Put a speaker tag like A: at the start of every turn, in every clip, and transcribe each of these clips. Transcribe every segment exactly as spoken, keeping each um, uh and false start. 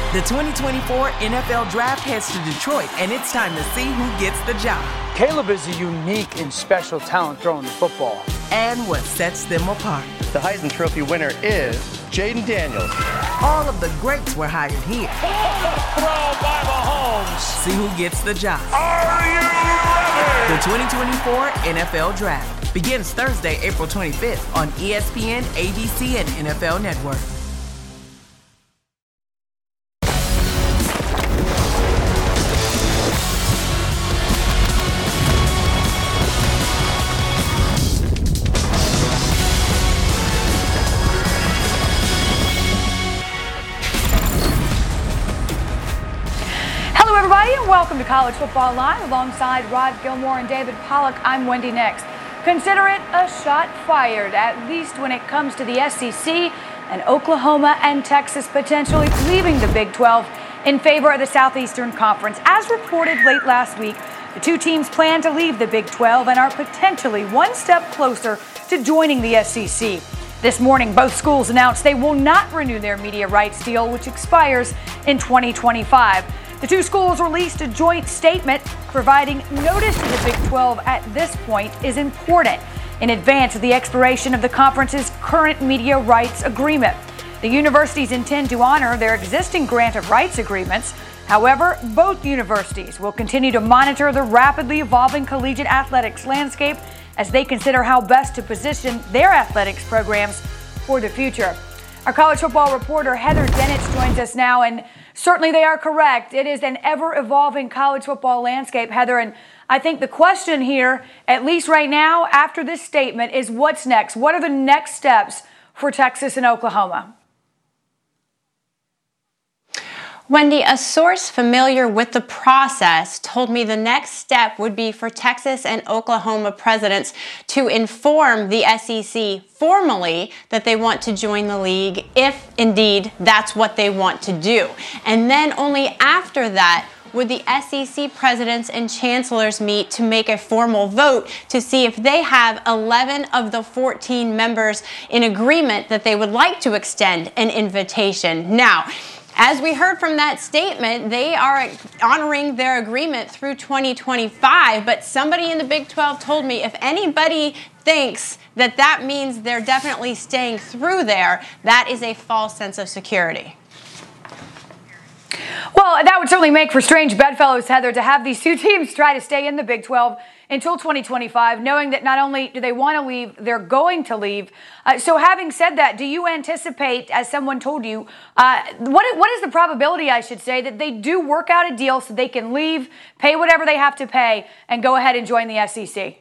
A: The twenty twenty-four N F L Draft heads to Detroit, and it's time to see who gets the job.
B: Caleb is a unique and special talent throwing the football.
A: And what sets them apart.
C: The Heisman Trophy winner is Jaden Daniels.
A: All of the greats were hired here.
D: Throw by Mahomes.
A: See who gets the job.
D: Are you ready?
A: The twenty twenty-four N F L Draft begins Thursday, April twenty-fifth on E S P N, A B C, and N F L Network.
E: Welcome to College Football Live alongside Rod Gilmore and David Pollock. I'm Wendy Nix. Consider it a shot fired, at least when it comes to the S E C and Oklahoma and Texas potentially leaving the Big twelve in favor of the Southeastern Conference. As reported late last week, the two teams plan to leave the Big twelve and are potentially one step closer to joining the S E C. This morning, both schools announced they will not renew their media rights deal, which expires in twenty twenty-five. The two schools released a joint statement providing notice to the Big twelve at this point is important in advance of the expiration of the conference's current media rights agreement. The universities intend to honor their existing grant of rights agreements. However, both universities will continue to monitor the rapidly evolving collegiate athletics landscape as they consider how best to position their athletics programs for the future. Our college football reporter Heather Dinich joins us now, and certainly they are correct. It is an ever-evolving college football landscape, Heather, and I think the question here, at least right now, after this statement, is what's next? What are the next steps for Texas and Oklahoma?
F: Wendy, a source familiar with the process told me the next step would be for Texas and Oklahoma presidents to inform the S E C formally that they want to join the league, if indeed that's what they want to do. And then only after that would the S E C presidents and chancellors meet to make a formal vote to see if they have eleven of the fourteen members in agreement that they would like to extend an invitation. Now, as we heard from that statement, they are honoring their agreement through twenty twenty-five, but somebody in the Big twelve told me if anybody thinks that that means they're definitely staying through there, that is a false sense of security.
E: Well, that would certainly make for strange bedfellows, Heather, to have these two teams try to stay in the Big twelve until twenty twenty-five, knowing that not only do they want to leave, they're going to leave. Uh, so having said that, do you anticipate, as someone told you, uh, what, what is the probability, I should say, that they do work out a deal so they can leave, pay whatever they have to pay, and go ahead and join the S E C?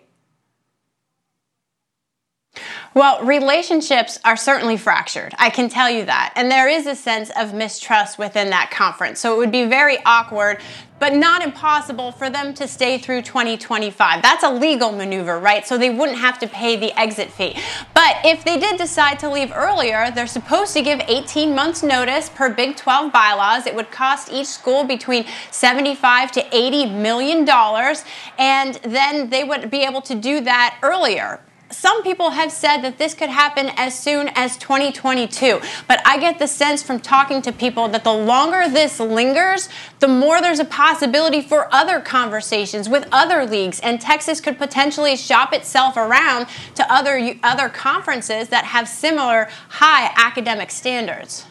F: Well, relationships are certainly fractured. I can tell you that. And there is a sense of mistrust within that conference. So it would be very awkward, but not impossible for them to stay through twenty twenty-five. That's a legal maneuver, right? So they wouldn't have to pay the exit fee. But if they did decide to leave earlier, they're supposed to give eighteen months notice per Big twelve bylaws. It would cost each school between seventy-five to eighty million dollars, and then they would be able to do that earlier. Some people have said that this could happen as soon as twenty twenty-two, but I get the sense from talking to people that the longer this lingers, the more there's a possibility for other conversations with other leagues, and Texas could potentially shop itself around to other, other conferences that have similar high academic standards.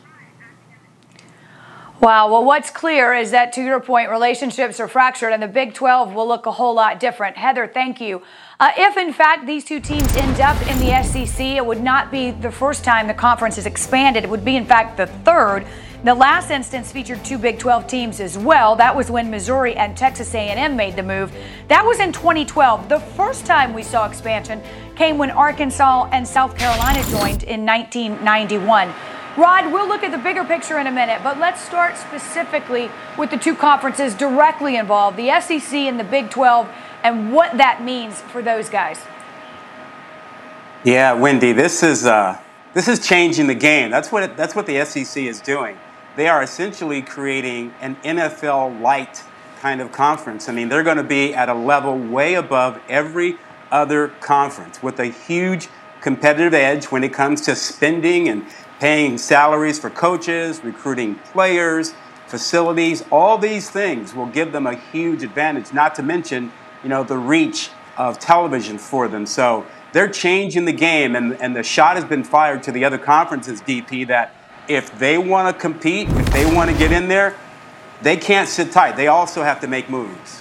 E: Wow. Well, what's clear is that, to your point, relationships are fractured, and the Big twelve will look a whole lot different. Heather, thank you. Uh, if, in fact, these two teams end up in the S E C, it would not be the first time the conference has expanded. It would be, in fact, the third. The last instance featured two Big twelve teams as well. That was when Missouri and Texas A and M made the move. That was in twenty twelve. The first time we saw expansion came when Arkansas and South Carolina joined in nineteen ninety-one. Rod, we'll look at the bigger picture in a minute, but let's start specifically with the two conferences directly involved, the S E C and the Big twelve, and what that means for those guys.
G: Yeah, Wendy, this is uh, this is changing the game. That's what it, that's what the S E C is doing. They are essentially creating an N F L-light kind of conference. I mean, they're going to be at a level way above every other conference with a huge competitive edge when it comes to spending and paying salaries for coaches, recruiting players, facilities, all these things will give them a huge advantage, not to mention, you know, the reach of television for them. So they're changing the game, and, and the shot has been fired to the other conferences, D P, that if they want to compete, if they want to get in there, they can't sit tight. They also have to make moves.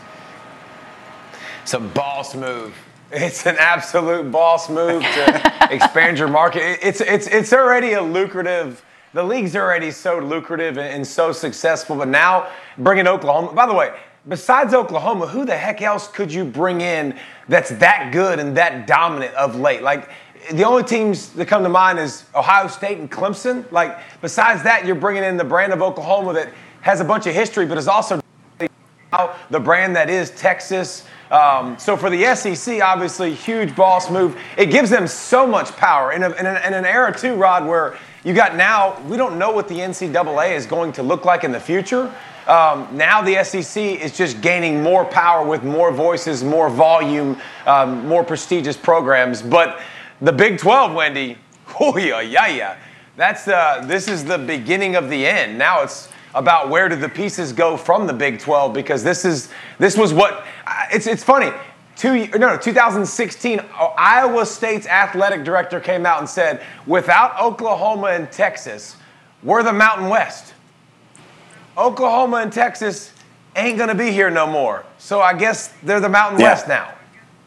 H: It's a boss move. It's an absolute boss move to expand your market. It's it's it's already a lucrative. The league's already so lucrative and, and so successful, but now bringing Oklahoma. By the way, besides Oklahoma, who the heck else could you bring in that's that good and that dominant of late? Like, the only teams that come to mind is Ohio State and Clemson. Like, besides that, you're bringing in the brand of Oklahoma that has a bunch of history, but is also the brand that is Texas. Um, so for the S E C, obviously, huge boss move. It gives them so much power in, a, in, a, in an era, too, Rod, where you got now, we don't know what the N C double A is going to look like in the future. Um, now the S E C is just gaining more power with more voices, more volume, um, more prestigious programs. But the Big twelve, Wendy, oh yeah, yeah, yeah. That's uh, this is the beginning of the end. Now it's about where do the pieces go from the Big twelve, because this is this was what it's it's funny. Two, no, no, two thousand sixteen, Iowa State's athletic director came out and said, without Oklahoma and Texas, we're the Mountain West. Oklahoma and Texas ain't going to be here no more. So I guess they're the Mountain
G: yeah.
H: West now.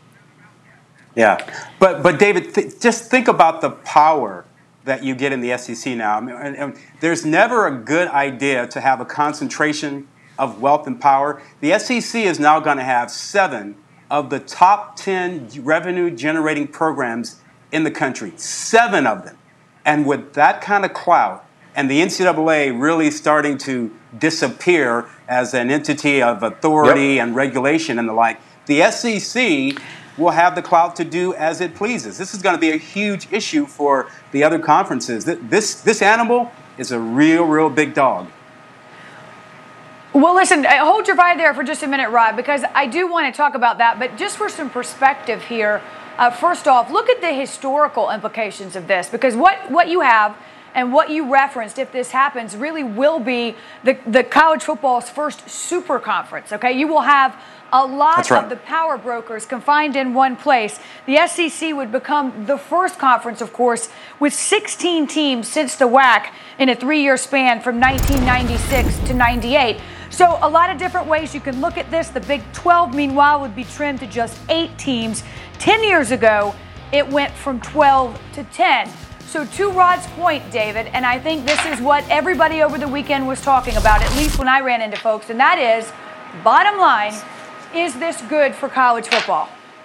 G: Yeah. But, but David, th- just think about the power that you get in the S E C now. I mean, and, and there's never a good idea to have a concentration of wealth and power. The S E C is now going to have seven of the top ten revenue-generating programs in the country. Seven of them. And with that kind of clout, and the N C double A really starting to disappear as an entity of authority yep. and regulation and the like, the S E C will have the clout to do as it pleases. This is going to be a huge issue for the other conferences. This, this animal is a real, real big dog.
E: Well, listen, hold your fire there for just a minute, Rod, because I do want to talk about that. But just for some perspective here, uh, first off, look at the historical implications of this, because what, what you have and what you referenced, if this happens, really will be the, the college football's first super conference, okay? You will have a lot
G: right.
E: of the power brokers confined in one place. The S E C would become the first conference, of course, with sixteen teams since the W A C in a three-year span from nineteen ninety-six to ninety-eight. So a lot of different ways you can look at this. The Big twelve, meanwhile, would be trimmed to just eight teams. Ten years ago, it went from twelve to ten. So to Rod's point, David, and I think this is what everybody over the weekend was talking about, at least when I ran into folks, and that is, bottom line, is this good for college football?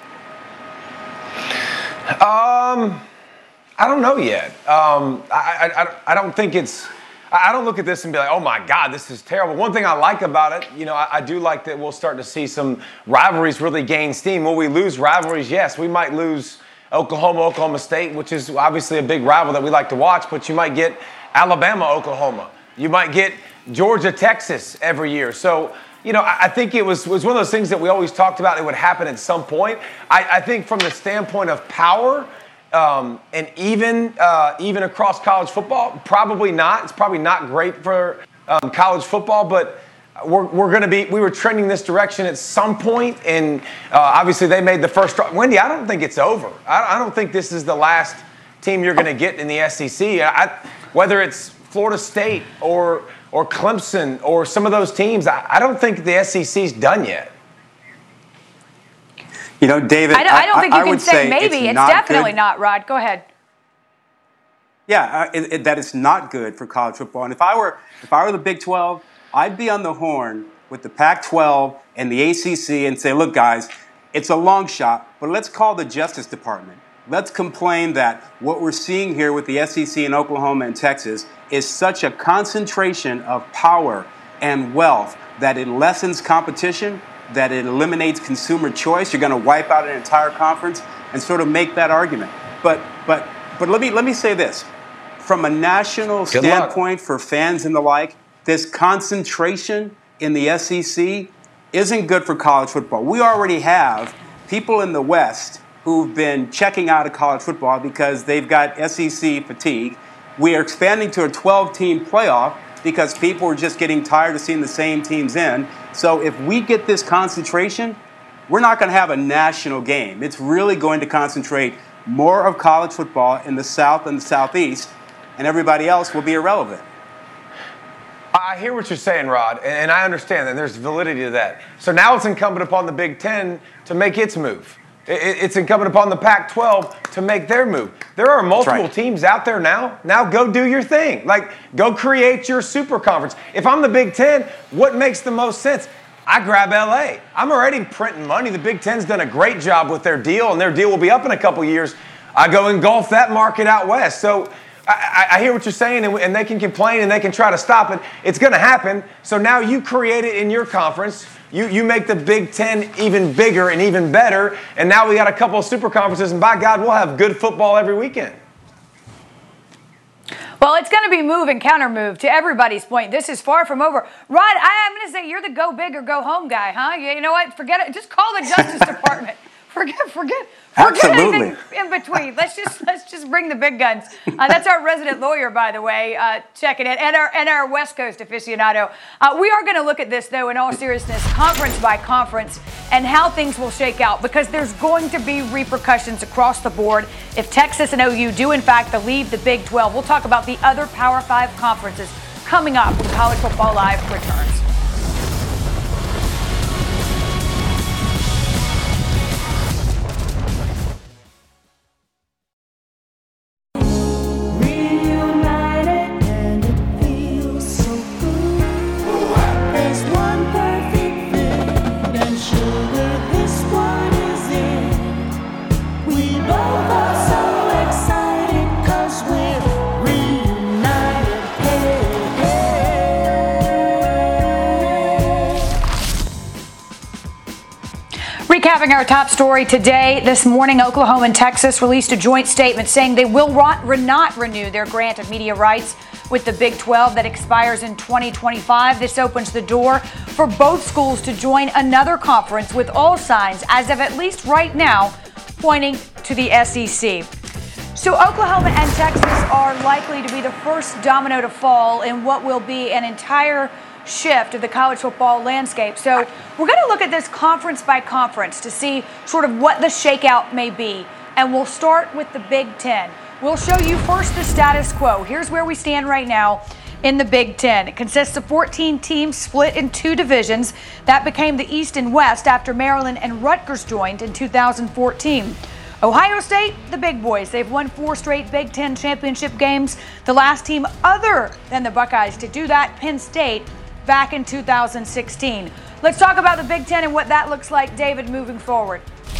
H: Um, I don't know yet. Um, I, I, I don't think it's – I don't look at this and be like, oh, my God, this is terrible. One thing I like about it, you know, I, I do like that we'll start to see some rivalries really gain steam. Will we lose rivalries? Yes, we might lose Oklahoma, Oklahoma State, which is obviously a big rival that we like to watch, but you might get Alabama, Oklahoma. You might get Georgia, Texas every year. So – you know, I think it was, was one of those things that we always talked about. It would happen at some point. I, I think from the standpoint of power um, and even uh, even across college football, probably not. It's probably not great for um, college football, but we're, we're going to be, we were trending this direction at some point, and uh, obviously they made the first – Wendy, I don't think it's over. I, I don't think this is the last team you're going to get in the S E C. I, whether it's Florida State or – or Clemson, or some of those teams, I, I don't think the S E C's done yet.
G: You know, David,
E: I don't, I don't think
G: I,
E: you
G: I
E: can say maybe.
G: It's,
E: it's
G: not
E: definitely
G: good.
E: not, Rod. Go ahead.
G: Yeah, uh, it, it, that is not good for college football. And if I were, if I were the Big twelve, I'd be on the horn with the Pac twelve and the A C C and say, look, guys, it's a long shot, but let's call the Justice Department. Let's complain that what we're seeing here with the S E C in Oklahoma and Texas is such a concentration of power and wealth that it lessens competition, that it eliminates consumer choice. You're going to wipe out an entire conference and sort of make that argument. But but but let me let me say this. From a national
H: Good
G: standpoint
H: luck.
G: for fans and the like, this concentration in the S E C isn't good for college football. We already have people in the West who've been checking out of college football because they've got S E C fatigue. We are expanding to a twelve-team playoff, because people are just getting tired of seeing the same teams in. So if we get this concentration, we're not going to have a national game. It's really going to concentrate more of college football in the South and the Southeast, and everybody else will be irrelevant.
H: I hear what you're saying, Rod, and I understand that there's validity to that. So now it's incumbent upon the Big Ten to make its move. It's incumbent upon the Pac twelve to make their move. There are multiple
G: right.
H: teams out there now. Now go do your thing. Like, go create your super conference. If I'm the Big Ten, what makes the most sense? I grab L A. I'm already printing money. The Big Ten's done a great job with their deal, and their deal will be up in a couple years. I go engulf that market out west. So I, I hear what you're saying, and, and they can complain and they can try to stop it. It's going to happen. So now you create it in your conference. You you make the Big Ten even bigger and even better, and now we got a couple of super conferences, and by God, we'll have good football every weekend.
E: Well, it's going to be move and counter move to everybody's point. This is far from over. Rod, I, I'm going to say you're the go big or go home guy, huh? You know what? Forget it. Just call the Justice Department. Forget, forget, forget
G: Absolutely.
E: anything in between. Let's just let's just bring the big guns. Uh, that's our resident lawyer, by the way, uh, checking it, and our and our West Coast aficionado. Uh, we are going to look at this, though, in all seriousness, conference by conference, and how things will shake out, because there's going to be repercussions across the board if Texas and O U do, in fact, leave the Big twelve. We'll talk about the other Power Five conferences coming up when College Football Live returns. Recapping our top story today, this morning, Oklahoma and Texas released a joint statement saying they will not renew their grant of media rights with the Big twelve that expires in twenty twenty-five. This opens the door for both schools to join another conference, with all signs, as of at least right now, pointing to the S E C. So Oklahoma and Texas are likely to be the first domino to fall in what will be an entire shift of the college football landscape. So we're going to look at this conference by conference to see sort of what the shakeout may be. And we'll start with the Big Ten. We'll show you first the status quo. Here's where we stand right now in the Big Ten. It consists of fourteen teams split in two divisions. That became the East and West after Maryland and Rutgers joined in two thousand fourteen. Ohio State, the big boys. They've won four straight Big Ten championship games. The last team other than the Buckeyes to do that, Penn State, back in two thousand sixteen. Let's talk about the Big Ten and what that looks like, David, moving forward.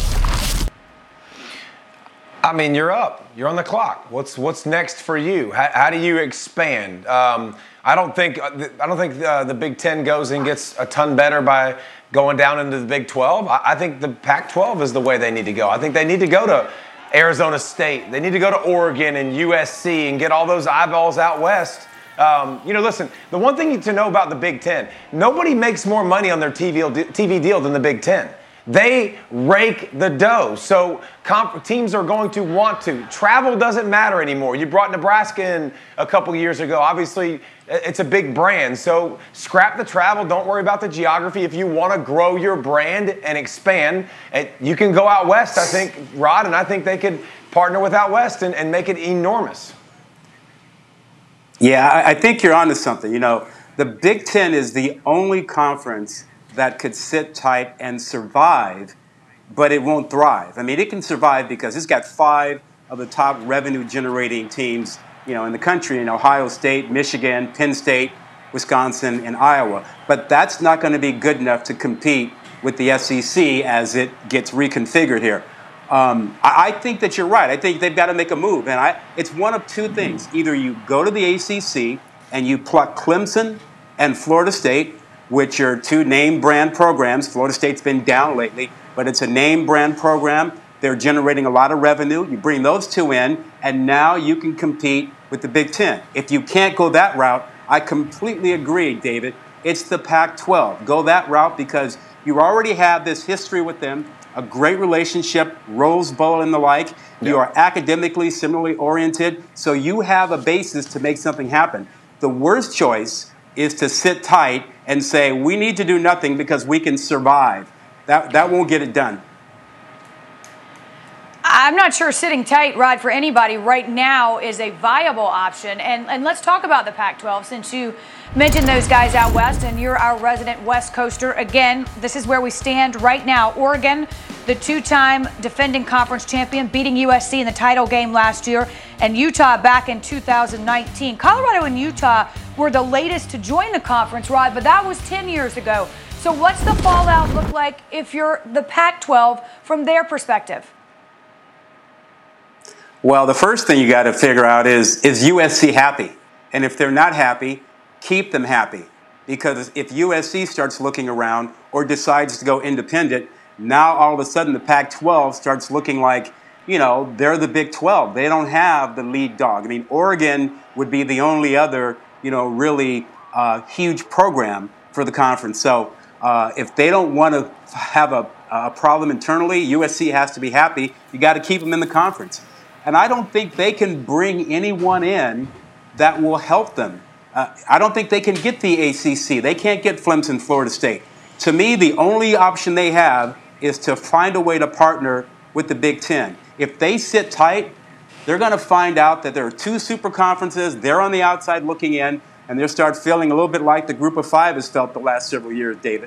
H: I mean, you're up. You're on the clock. What's what's next for you? How, how do you expand? Um, I don't think I don't think uh, the Big Ten goes and gets a ton better by going down into the Big twelve. I, I think the Pac twelve is the way they need to go. I think they need to go to Arizona State. They need to go to Oregon and U S C and get all those eyeballs out west. Um, you know, listen, the one thing to know about the Big Ten, nobody makes more money on their T V, T V deal than the Big Ten. They rake the dough. So comp- teams are going to want to. Travel doesn't matter anymore. You brought Nebraska in a couple years ago. Obviously, it's a big brand. So scrap the travel. Don't worry about the geography. If you want to grow your brand and expand, you can go out west, I think, Rod, and I think they could partner with out west and, and make it enormous.
G: Yeah, I think you're onto something. You know, the Big Ten is the only conference that could sit tight and survive, but it won't thrive. I mean, it can survive because it's got five of the top revenue-generating teams, you know, in the country, in Ohio State, Michigan, Penn State, Wisconsin, and Iowa. But that's not going to be good enough to compete with the S E C as it gets reconfigured here. Um, I, I think that you're right. I think they've got to make a move. And I, it's one of two things. Either you go to the A C C and you pluck Clemson and Florida State, which are two name brand programs. Florida State's been down lately, but it's a name brand program. They're generating a lot of revenue. You bring those two in, and now you can compete with the Big Ten. If you can't go that route, I completely agree, David. It's the Pac twelve. Go that route because you already have this history with them, a great relationship, Rose Bowl and the like. Yep. You are academically similarly oriented, so you have a basis to make something happen. The worst choice is to sit tight and say, we need to do nothing because we can survive. That, that won't get it done.
E: I'm not sure sitting tight, Rod, for anybody right now is a viable option. And, and let's talk about the Pac twelve since you mentioned those guys out west and you're our resident West Coaster. Again, this is where we stand right now. Oregon, the two-time defending conference champion, beating U S C in the title game last year, and Utah back in two thousand nineteen. Colorado and Utah were the latest to join the conference, Rod, but that was ten years ago. So what's the fallout look like if you're the Pac twelve from their perspective?
G: Well, the first thing you got to figure out is, is U S C happy? And if they're not happy, keep them happy. Because if U S C starts looking around or decides to go independent, now all of a sudden the Pac twelve starts looking like, you know, they're the Big twelve. They don't have the lead dog. I mean, Oregon would be the only other, you know, really uh, huge program for the conference. So uh, if they don't want to have a, a problem internally, U S C has to be happy. You got to keep them in the conference. And I don't think they can bring anyone in that will help them. Uh, I don't think they can get the A C C. They can't get Clemson, Florida State. To me, the only option they have is to find a way to partner with the Big Ten. If they sit tight, they're going to find out that there are two super conferences. They're on the outside looking in, and they'll start feeling a little bit like the Group of Five has felt the last several years, David.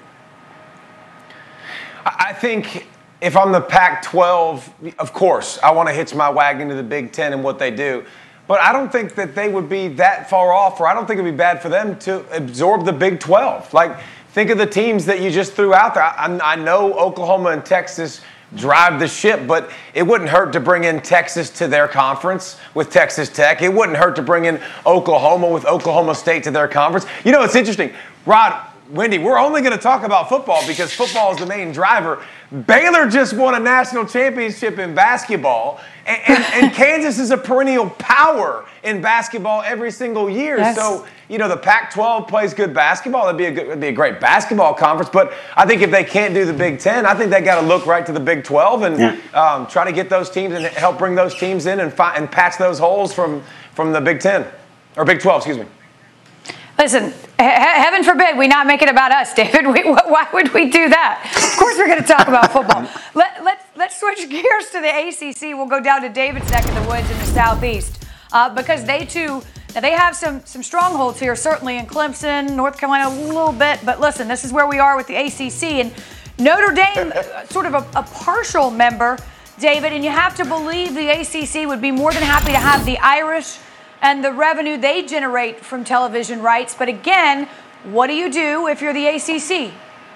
H: I think if I'm the Pac twelve, of course, I want to hitch my wagon to the Big Ten and what they do. But I don't think that they would be that far off, or I don't think it would be bad for them to absorb the Big twelve. Like, think of the teams that you just threw out there. I, I know Oklahoma and Texas drive the ship, but it wouldn't hurt to bring in Texas to their conference with Texas Tech. It wouldn't hurt to bring in Oklahoma with Oklahoma State to their conference. You know, it's interesting. Rod, Wendy, we're only going to talk about football because football is the main driver. Baylor just won a national championship in basketball, and, and, and Kansas is a perennial power in basketball every single year. Yes. So, you know, the Pac twelve plays good basketball. That'd be a good, it'd be a great basketball conference. But I think if they can't do the Big Ten, I think they got to look right to the Big twelve and yeah. um, try to get those teams and help bring those teams in and find, and patch those holes from from the Big Ten or Big twelve. Excuse me.
E: Listen, he- heaven forbid we not make it about us, David. We, why would we do that? Of course we're going to talk about football. Let, let's, let's switch gears to the A C C. We'll go down to David's neck of the woods in the Southeast uh, because they, too, now they have some, some strongholds here, certainly in Clemson, North Carolina a little bit. But listen, this is where we are with the A C C. And Notre Dame, sort of a, a partial member, David, and you have to believe the A C C would be more than happy to have the Irish and the revenue they generate from television rights. But again, what do you do if you're the A C C?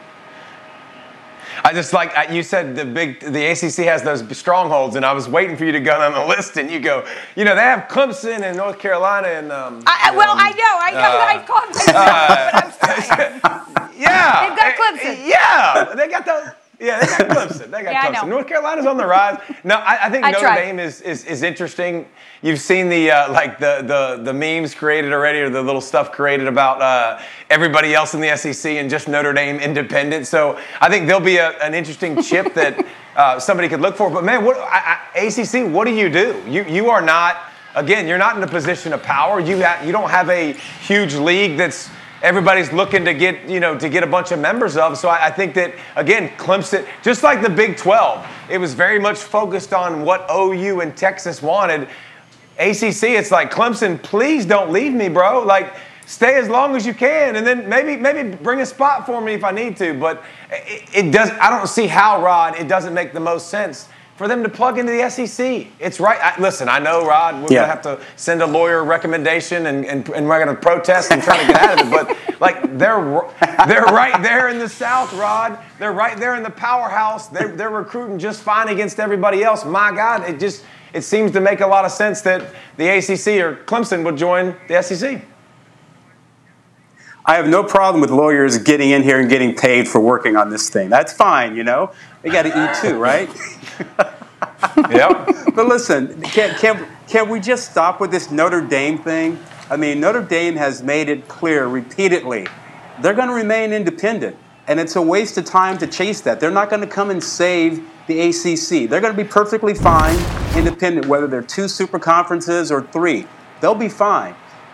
H: I just like, you said the big, the A C C has those strongholds, and I was waiting for you to go down the list, and you go, you know, they have Clemson and North Carolina and. Um,
E: I, well,
H: um,
E: I know, I know, uh, I caught myself, but I'm sorry.
H: Yeah.
E: They've got Clemson.
H: Yeah, they got those. Yeah, they got Clemson. They got yeah, Clemson. North Carolina's on the rise. No, I, I think I Notre tried. Dame is, is is interesting. You've seen the uh, like the, the the memes created already, or the little stuff created about uh, everybody else in the S E C and just Notre Dame independent. So I think there'll be a, an interesting chip that uh, somebody could look for. But man, what I, I, A C C? What do you do? You you are not again. You're not in a position of power. You ha- you don't have a huge league that's. Everybody's looking to get, you know, to get a bunch of members of. So I, I think that, again, Clemson, just like the Big twelve, it was very much focused on what O U and Texas wanted. A C C, it's like, Clemson, please don't leave me, bro. Like, stay as long as you can, and then maybe maybe bring a spot for me if I need to. But it, it does. I don't see how, Rod, it doesn't make the most sense for them to plug into the S E C. It's right. I, listen, I know, Rod, we're yeah. going to have to send a lawyer recommendation and, and, and we're going to protest and try to get out of it. But, like, they're they're right there in the South, Rod. They're right there in the powerhouse. They're, they're recruiting just fine against everybody else. My God, it just it seems to make a lot of sense that the A C C or Clemson would join the S E C.
G: I have no problem with lawyers getting in here and getting paid for working on this thing. That's fine, you know. They got to eat too, right?
H: Yep.
G: But listen, can, can, can we just stop with this Notre Dame thing? I mean, Notre Dame has made it clear repeatedly they're going to remain independent, and it's a waste of time to chase that. They're not going to come and save the A C C. They're going to be perfectly fine independent, whether they're two super conferences or three. They'll be fine.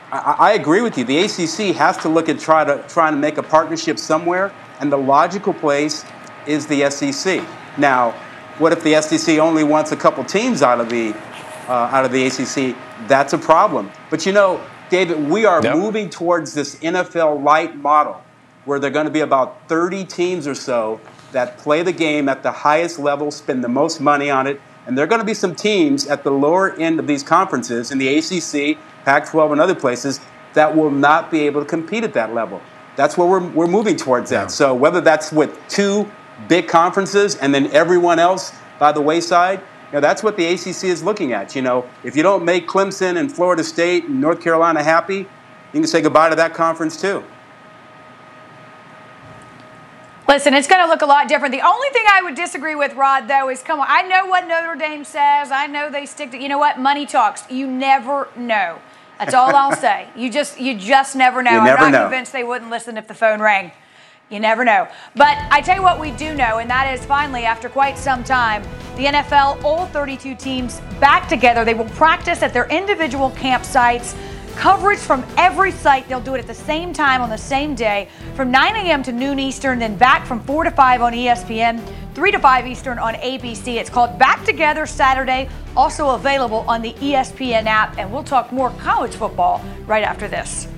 G: I, I agree with you. The A C C has to look at try to trying to make a partnership somewhere, and the logical place is the S E C. Now, what if the S E C only wants a couple teams out of the uh, out of the A C C? That's a problem. But you know, David, we are yep. moving towards this N F L light model, where there are going to be about thirty teams or so that play the game at the highest level, spend the most money on it, and there are going to be some teams at the lower end of these conferences in the A C C, Pac twelve, and other places that will not be able to compete at that level. That's where we're we're moving towards that. Yeah. So whether that's with two big conferences and then everyone else by the wayside, you know, that's what the A C C is looking at. You know, if you don't make Clemson and Florida State and North Carolina happy, you can say goodbye to that conference too.
E: Listen, it's going to look a lot different. The only thing I would disagree with, Rod, though, is, come on, I know what Notre Dame says. I know they stick to, you know what, money talks. You never know. That's all I'll say. You just you just never know.
G: You never
E: I'm not
G: know.
E: convinced they wouldn't listen if the phone rang. You never know. But I tell you what we do know, and that is finally, after quite some time, the N F L, all thirty-two teams back together. They will practice at their individual campsites. Coverage from every site. They'll do it at the same time on the same day from nine a.m. to noon Eastern, then back from four to five on E S P N, three to five Eastern on A B C. It's called Back Together Saturday, also available on the E S P N app. And we'll talk more college football right after this.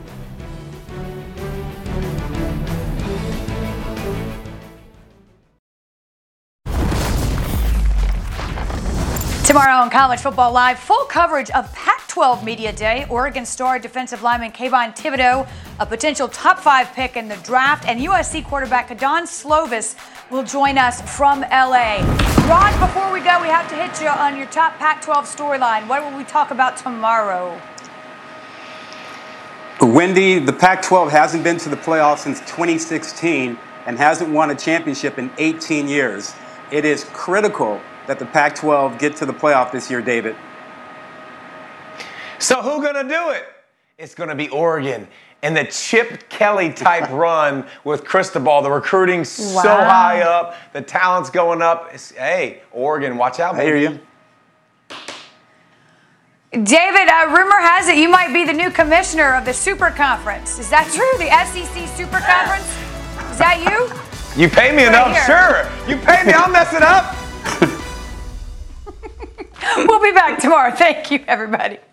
E: Tomorrow on College Football Live, full coverage of Pac twelve Media Day. Oregon star defensive lineman Kayvon Thibodeaux, a potential top five pick in the draft, and U S C quarterback Kedon Slovis will join us from L A. Rod, before we go, we have to hit you on your top Pac twelve storyline. What will we talk about tomorrow?
G: Wendy, the Pac twelve hasn't been to the playoffs since twenty sixteen and hasn't won a championship in eighteen years. It is critical that the Pac twelve get to the playoff this year, David.
H: So who's going to do it? It's going to be Oregon. And the Chip Kelly type run with Cristobal, the recruiting wow. so high up, the talent's going up. It's, hey, Oregon, watch out, baby.
G: I hear you.
E: David, uh, rumor has it you might be the new commissioner of the Super Conference. Is that true? The S E C Super Conference? Is that you?
H: You pay me right enough, here. Sure. You pay me, I'll mess it up.
E: We'll be back tomorrow. Thank you, everybody.